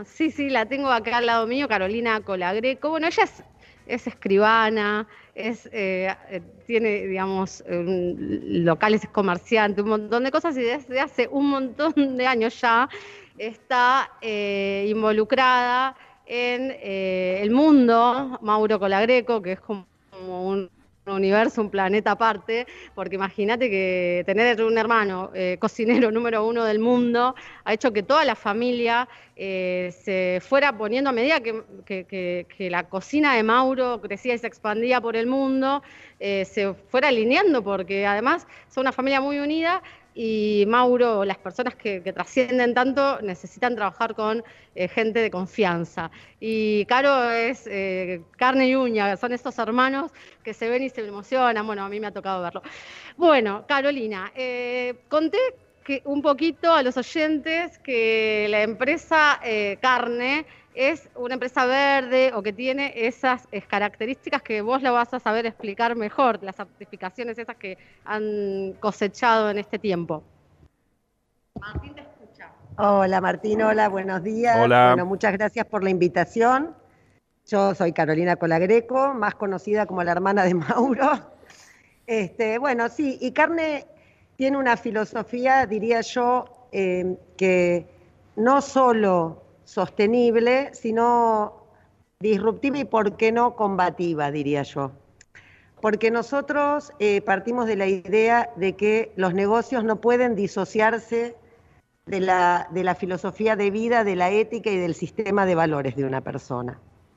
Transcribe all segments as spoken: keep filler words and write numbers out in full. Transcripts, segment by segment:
Sí, sí, la tengo acá al lado mío, Carolina Colagreco. Bueno, ella es, es escribana, es, eh, eh, tiene, digamos, un- locales, es comerciante, un montón de cosas y desde hace un montón de años ya está eh, involucrada en eh, el mundo Mauro Colagreco, que es como un universo, un planeta aparte, porque imagínate que tener un hermano eh, cocinero número uno del mundo ha hecho que toda la familia eh, se fuera poniendo a medida que, que, que, que la cocina de Mauro crecía y se expandía por el mundo, eh, se fuera alineando, porque además son una familia muy unida y Mauro, las personas que, que trascienden tanto, necesitan trabajar con eh, gente de confianza. Y Caro es eh, carne y uña, son estos hermanos que se ven y se emocionan. Bueno, a mí me ha tocado verlo. Bueno, Carolina, eh, conté que un poquito a los oyentes que la empresa eh, Carne es una empresa verde o que tiene esas eh, características que vos la vas a saber explicar mejor, las certificaciones esas que han cosechado en este tiempo. Martín te escucha. Hola Martín, hola, buenos días. Hola. Bueno, muchas gracias por la invitación. Yo soy Carolina Colagreco, más conocida como la hermana de Mauro. Este, bueno, sí, y Carne tiene una filosofía, diría yo, eh, que no solo sostenible, sino disruptiva y, por qué no, combativa, diría yo. Porque nosotros eh, partimos de la idea de que los negocios no pueden disociarse de la, de la filosofía de vida, de la ética y del sistema de valores de una persona.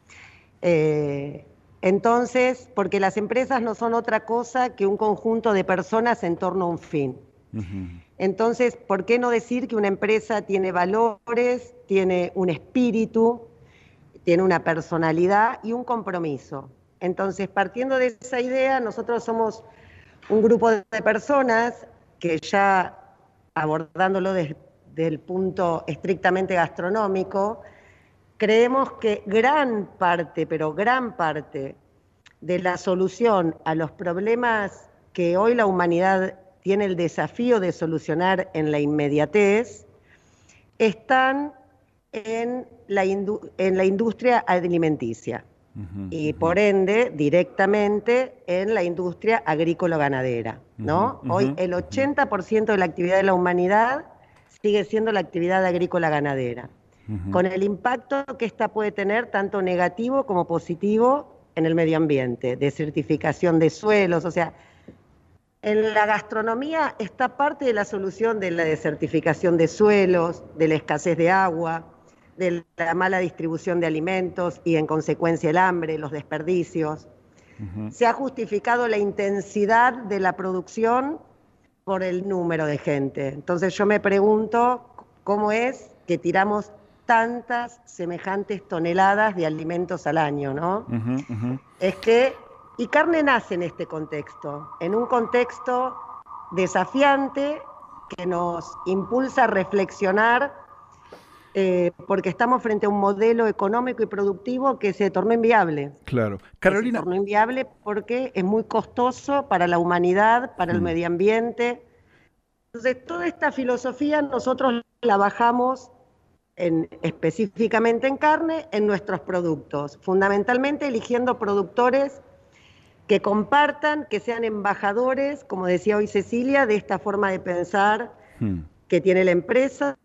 Eh, entonces, porque las empresas no son otra cosa que un conjunto de personas en torno a un fin. Uh-huh. Entonces, ¿por qué no decir que una empresa tiene valores, tiene un espíritu, tiene una personalidad y un compromiso? Entonces, partiendo de esa idea, nosotros somos un grupo de personas que, ya abordándolo desde el punto estrictamente gastronómico, creemos que gran parte, pero gran parte de la solución a los problemas que hoy la humanidad tiene el desafío de solucionar en la inmediatez, están en la, en la industria alimenticia. Uh-huh, y uh-huh. por ende, directamente en la industria agrícola-ganadera, ¿no? Uh-huh, Hoy el ochenta por ciento de la actividad de la humanidad sigue siendo la actividad agrícola-ganadera, uh-huh. con el impacto que esta puede tener tanto negativo como positivo en el medio ambiente, desertificación de suelos, o sea, en la gastronomía está parte de la solución de la desertificación de suelos, de la escasez de agua, de la mala distribución de alimentos y en consecuencia el hambre, los desperdicios. Uh-huh. Se ha justificado la intensidad de la producción por el número de gente. Entonces yo me pregunto cómo es que tiramos tantas semejantes toneladas de alimentos al año, ¿no? Uh-huh, uh-huh. Es que, y Carne nace en este contexto, en un contexto desafiante que nos impulsa a reflexionar Eh, porque estamos frente a un modelo económico y productivo que se tornó inviable. Claro. Carolina. Se tornó inviable porque es muy costoso para la humanidad, para mm. el medio ambiente. Entonces, toda esta filosofía nosotros la bajamos en, específicamente en Carne, en nuestros productos, fundamentalmente eligiendo productores que compartan, que sean embajadores, como decía hoy Cecilia, de esta forma de pensar mm. que tiene la empresa.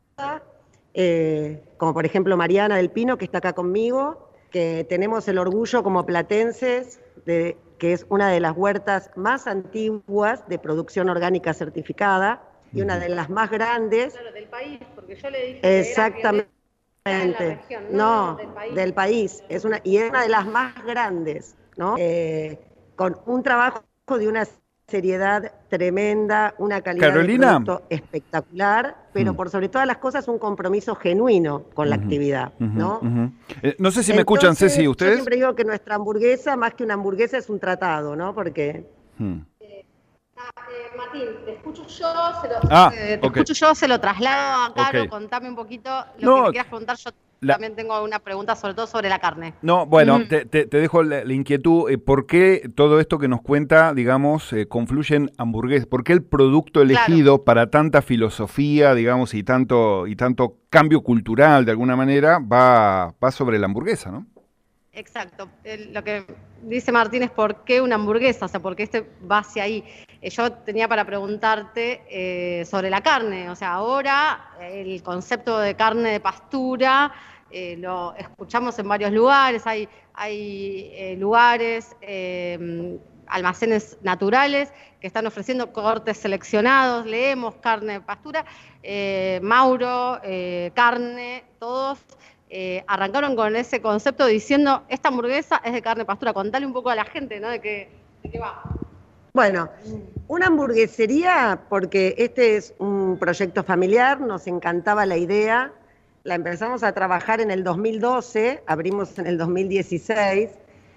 Eh, como por ejemplo Mariana del Pino, que está acá conmigo, que tenemos el orgullo como platenses, de, que es una de las huertas más antiguas de producción orgánica certificada y una de las más grandes. Claro, del país, porque yo le dije exactamente, que era de la región, no, no del país. del país, es una, y es una de las más grandes, ¿no? Eh, con un trabajo de una seriedad tremenda, una calidad Carolina. de producto espectacular, pero mm. por sobre todas las cosas un compromiso genuino con uh-huh. la actividad, uh-huh. ¿no? Uh-huh. Eh, no sé si me Entonces, escuchan, Ceci, ¿ustedes? Yo siempre digo que nuestra hamburguesa, más que una hamburguesa, es un tratado, ¿no? Porque... Hmm. Eh, eh, Martín, te escucho yo, se lo, ah, eh, te okay. escucho yo, se lo traslado a Caro, okay. Contame un poquito lo no. que me quieras preguntar yo. La... también tengo alguna pregunta sobre todo sobre la carne. No, bueno, Mm. te, te, te dejo la, la inquietud. Eh, ¿Por qué todo esto que nos cuenta, digamos, eh, confluye en hamburguesas? ¿Por qué el producto elegido Claro. para tanta filosofía, digamos, y tanto y tanto cambio cultural, de alguna manera, va, va sobre la hamburguesa, ¿no? Exacto. El- lo que dice Martín es por qué una hamburguesa, o sea, por qué este va hacia ahí. Eh, yo tenía para preguntarte eh, sobre la carne, o sea, ahora eh, el concepto de carne de pastura eh, lo escuchamos en varios lugares, hay, hay eh, lugares, eh, almacenes naturales que están ofreciendo cortes seleccionados, leemos carne de pastura, eh, Mauro, eh, carne, todos eh, arrancaron con ese concepto diciendo, esta hamburguesa es de carne de pastura. Contale un poco a la gente, ¿no? De qué, de qué va. Bueno, una hamburguesería, porque este es un proyecto familiar, nos encantaba la idea, la empezamos a trabajar en el dos mil doce, abrimos en el dos mil dieciséis,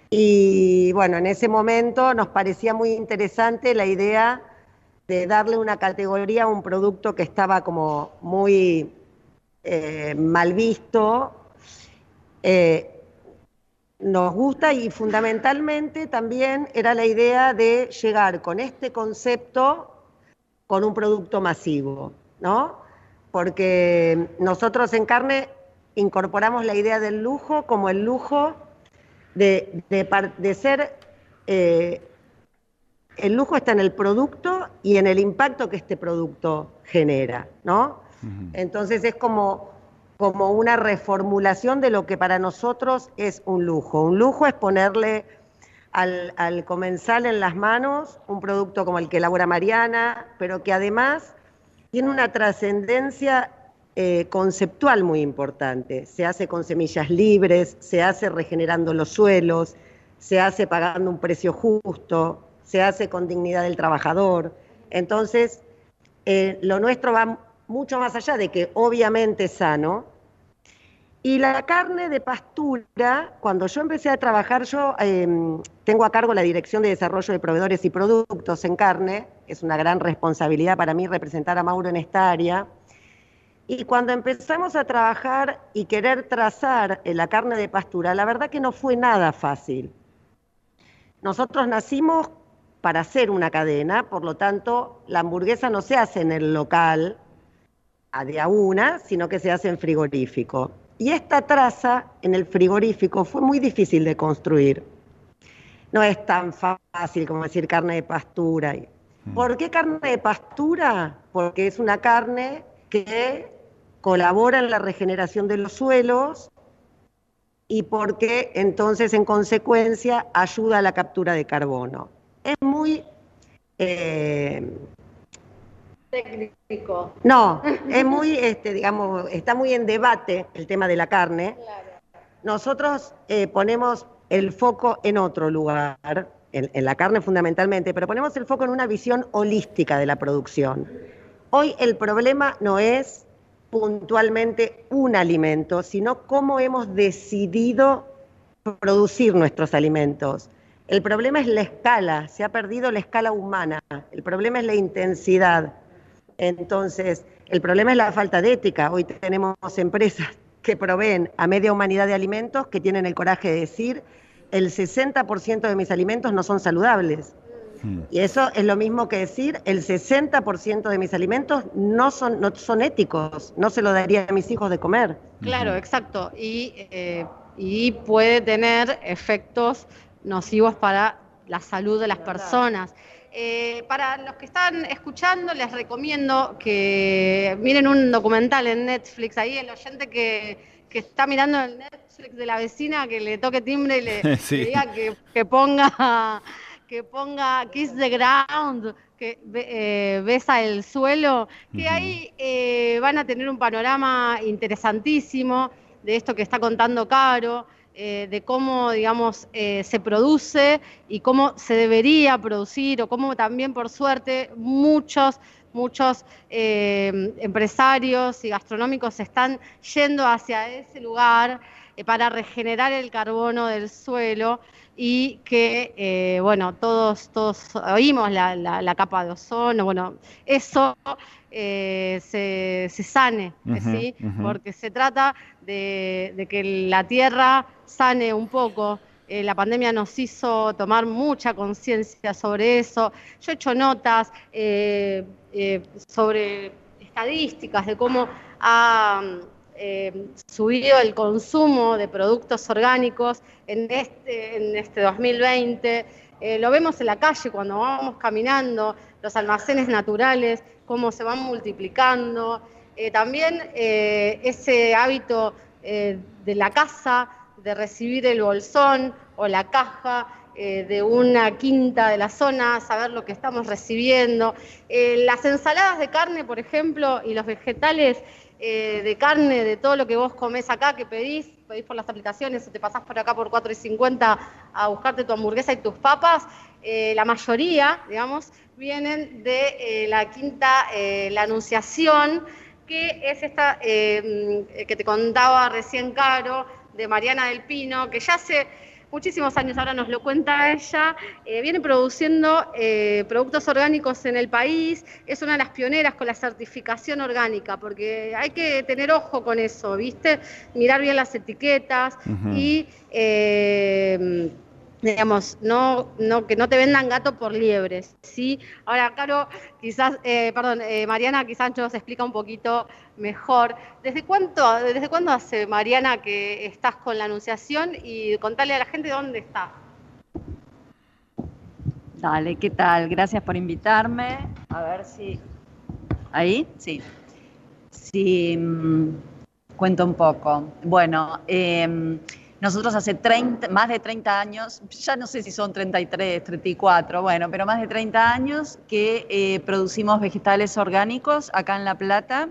y bueno, en ese momento nos parecía muy interesante la idea de darle una categoría a un producto que estaba como muy eh, mal visto. Eh, Nos gusta y fundamentalmente también era la idea de llegar con este concepto con un producto masivo, ¿no? Porque nosotros en carne incorporamos la idea del lujo como el lujo de, de, de ser, eh, el lujo está en el producto y en el impacto que este producto genera, ¿no? Uh-huh. Entonces es como... como una reformulación de lo que para nosotros es un lujo. Un lujo es ponerle al, al comensal en las manos un producto como el que elabora Mariana, pero que además tiene una trascendencia eh, conceptual muy importante. Se hace con semillas libres, se hace regenerando los suelos, se hace pagando un precio justo, se hace con dignidad del trabajador. Entonces, eh, lo nuestro va mucho más allá de que obviamente es sano. Y la carne de pastura, cuando yo empecé a trabajar, yo eh, tengo a cargo la Dirección de Desarrollo de Proveedores y Productos en carne, es una gran responsabilidad para mí representar a Mauro en esta área, y cuando empezamos a trabajar y querer trazar la carne de pastura, la verdad que no fue nada fácil. Nosotros nacimos para hacer una cadena, por lo tanto, la hamburguesa no se hace en el local, a de a una, sino que se hace en frigorífico. Y esta traza en el frigorífico fue muy difícil de construir. No es tan fácil como decir carne de pastura. ¿Por qué carne de pastura? Porque es una carne que colabora en la regeneración de los suelos y porque entonces en consecuencia ayuda a la captura de carbono. Es muy... Eh, técnico. No, es muy, este, digamos, está muy en debate el tema de la carne. Claro. Nosotros eh, ponemos el foco en otro lugar, en, en la carne fundamentalmente, pero ponemos el foco en una visión holística de la producción. Hoy el problema no es puntualmente un alimento, sino cómo hemos decidido producir nuestros alimentos. El problema es la escala, se ha perdido la escala humana, el problema es la intensidad. Entonces, el problema es la falta de ética. Hoy tenemos empresas que proveen a media humanidad de alimentos que tienen el coraje de decir el sesenta por ciento de mis alimentos no son saludables. Mm. Y eso es lo mismo que decir el sesenta por ciento de mis alimentos no son, no son éticos, no se lo daría a mis hijos de comer. Claro, exacto. Y, eh, y puede tener efectos nocivos para la salud de las personas. Eh, para los que están escuchando, les recomiendo que miren un documental en Netflix. Ahí el oyente que, que está mirando el Netflix de la vecina, que le toque timbre y le, sí. le diga que, que ponga que ponga Kiss the Ground, que eh, besa el suelo, que uh-huh. ahí eh, van a tener un panorama interesantísimo de esto que está contando Caro. Eh, de cómo, digamos, eh, se produce y cómo se debería producir, o cómo también, por suerte, muchos muchos eh, empresarios y gastronómicos se están yendo hacia ese lugar eh, para regenerar el carbono del suelo y que, eh, bueno, todos, todos oímos la, la, la capa de ozono, bueno, eso eh, se, se sane, Uh-huh, ¿sí? uh-huh. Porque se trata de, de que la tierra sane un poco. Eh, la pandemia nos hizo tomar mucha conciencia sobre eso. Yo he hecho notas eh, eh, sobre estadísticas de cómo ha eh, subido el consumo de productos orgánicos en este, en este dos mil veinte. Eh, lo vemos en la calle cuando vamos caminando, los almacenes naturales, cómo se van multiplicando. Eh, también eh, ese hábito eh, de la casa, de recibir el bolsón o la caja eh, de una quinta de la zona, saber lo que estamos recibiendo. Eh, las ensaladas de carne, por ejemplo, y los vegetales eh, de carne, de todo lo que vos comés acá, que pedís, pedís por las aplicaciones o te pasás por acá por cuatro y cincuenta a buscarte tu hamburguesa y tus papas, eh, la mayoría, digamos, vienen de eh, la quinta, eh, la Anunciación, que es esta eh, que te contaba recién Caro, de Mariana del Pino, que ya hace muchísimos años, ahora nos lo cuenta ella, eh, viene produciendo eh, productos orgánicos en el país, es una de las pioneras con la certificación orgánica, porque hay que tener ojo con eso, ¿viste? Mirar bien las etiquetas uh-huh. y... Eh, digamos, no, no, que no te vendan gato por liebres, ¿sí? Ahora, Caro, quizás, eh, perdón, eh, Mariana quizás nos explica un poquito mejor. ¿Desde cuánto, desde cuándo hace, Mariana, que estás con la Anunciación? Y contale a la gente dónde estás. Dale, ¿qué tal? Gracias por invitarme. A ver si... ¿Ahí? Sí. Sí, mmm, cuento un poco. Bueno, eh... nosotros hace treinta, más de treinta años, ya no sé si son treinta y tres, treinta y cuatro, bueno, pero más de treinta años que eh, producimos vegetales orgánicos acá en La Plata.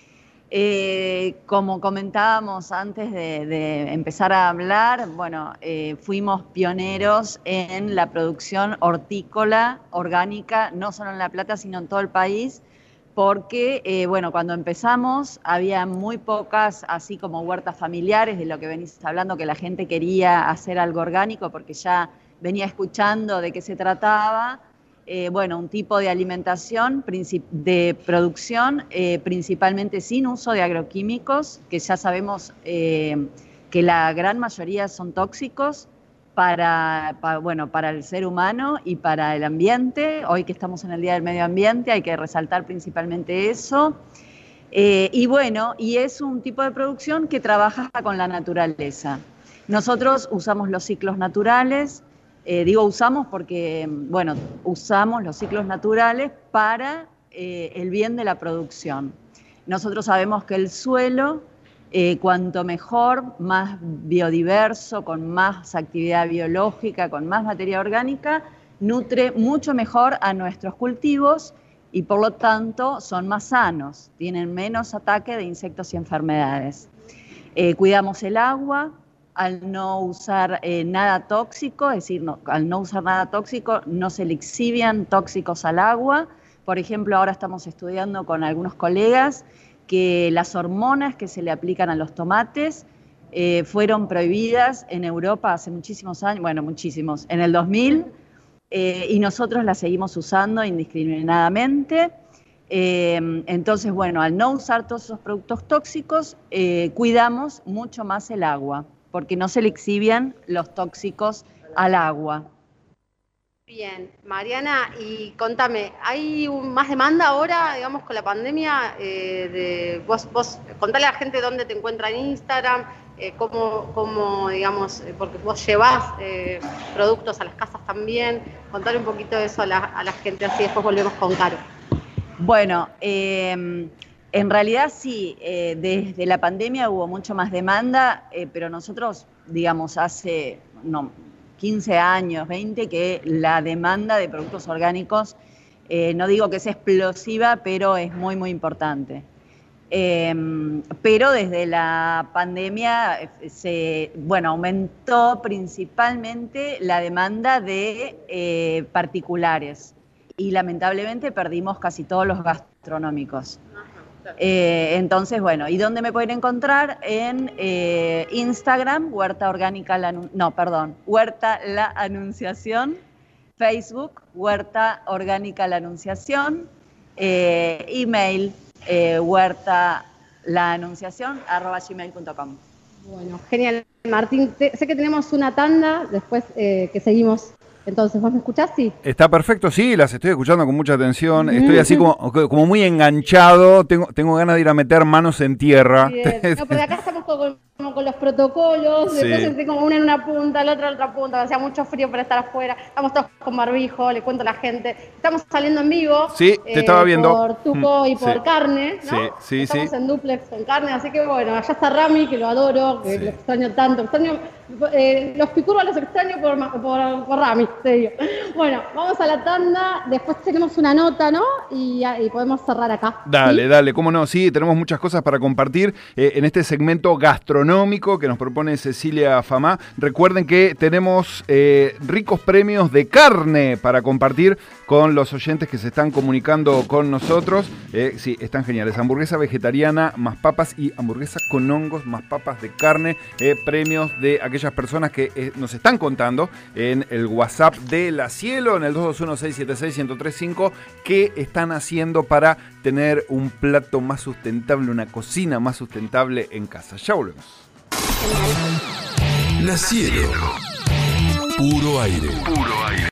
Eh, como comentábamos antes de, de empezar a hablar, bueno, eh, fuimos pioneros en la producción hortícola orgánica, no solo en La Plata, sino en todo el país, porque, eh, bueno, cuando empezamos había muy pocas, así como huertas familiares, de lo que venís hablando, que la gente quería hacer algo orgánico porque ya venía escuchando de qué se trataba. Eh, bueno, un tipo de alimentación, de producción, eh, principalmente sin uso de agroquímicos, que ya sabemos eh, que la gran mayoría son tóxicos, Para, para, bueno, para el ser humano y para el ambiente. Hoy que estamos en el Día del Medio Ambiente hay que resaltar principalmente eso. Eh, y bueno, y es un tipo de producción que trabaja con la naturaleza. Nosotros usamos los ciclos naturales, eh, digo usamos porque, bueno, usamos los ciclos naturales para eh, el bien de la producción. Nosotros sabemos que el suelo, Eh, cuanto mejor, más biodiverso, con más actividad biológica, con más materia orgánica, nutre mucho mejor a nuestros cultivos y por lo tanto son más sanos, tienen menos ataque de insectos y enfermedades. Eh, cuidamos el agua, al no usar eh, nada tóxico, es decir, no, al no usar nada tóxico no se le exhiben tóxicos al agua. Por ejemplo, ahora estamos estudiando con algunos colegas que las hormonas que se le aplican a los tomates eh, fueron prohibidas en Europa hace muchísimos años, bueno, muchísimos, en el dos mil, eh, y nosotros las seguimos usando indiscriminadamente. Eh, entonces, bueno, al no usar todos esos productos tóxicos, eh, cuidamos mucho más el agua, porque no se le exhiben los tóxicos al agua. Bien, Mariana, y contame, ¿hay un, más demanda ahora, digamos, con la pandemia? Eh, de, vos, vos, contale a la gente dónde te encuentra en Instagram, eh, cómo, cómo, digamos, porque vos llevás eh, productos a las casas también. Contale un poquito de eso a la, a la gente, así después volvemos con Caro. Bueno, eh, en realidad sí, eh, desde la pandemia hubo mucho más demanda, eh, pero nosotros, digamos, hace... no. quince años, veinte, que la demanda de productos orgánicos, eh, no digo que sea explosiva, pero es muy, muy importante. Eh, pero desde la pandemia, se, bueno, aumentó principalmente la demanda de eh, particulares. y lamentablemente perdimos casi todos los gastronómicos. Eh, entonces, bueno, ¿y dónde me pueden encontrar? En eh, Instagram, Huerta Orgánica, la, no, perdón, Huerta La Anunciación, Facebook, Huerta Orgánica La Anunciación, eh, email, eh, Huerta La Anunciación, arroba gmail punto com. Bueno, genial, Martín. Te, sé que tenemos una tanda, después eh, que seguimos. Entonces, ¿vos me escuchás? Sí. Está perfecto, sí, las estoy escuchando con mucha atención. Estoy así como, como muy enganchado. Tengo, tengo ganas de ir a meter manos en tierra. Bien. No, pero acá estamos con, como con los protocolos. Sí. Después estoy como una en una punta, la otra en otra punta. Hacía mucho frío para estar afuera. Estamos todos con barbijo, le cuento a la gente. Estamos saliendo en vivo. Sí, te eh, estaba viendo. Por Tuco y por sí. Carne, ¿no? Sí, sí, estamos sí. en duplex con Carne, así que bueno, allá está Rami, que lo adoro, que Sí. lo extraño tanto. Extraño, eh, los picurros los extraño por, por, por Rami, te digo. Bueno, vamos a la tanda, después tenemos una nota, ¿no? Y, y podemos cerrar acá. Dale, ¿sí? dale, cómo no, sí, tenemos muchas cosas para compartir eh, en este segmento gastronómico que nos propone Cecilia Famá. Recuerden que tenemos eh, ricos premios de carne para compartir con los oyentes que se están comunicando con nosotros. Eh, sí, están geniales. Hamburguesa vegetariana más papas y hamburguesa con hongos más papas de carne. Eh, premios de aquellas personas que eh, nos están contando en el WhatsApp de La Cielo, en el dos dos uno, seis siete seis, uno cero tres cinco, qué están haciendo para tener un plato más sustentable, una cocina más sustentable en casa. Ya volvemos. La Cielo. Puro aire. Puro aire.